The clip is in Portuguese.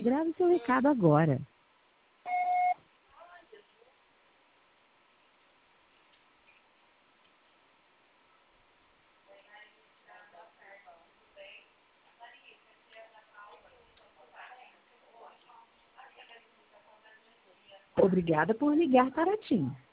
Grave seu recado agora. Obrigada por ligar para a TIM.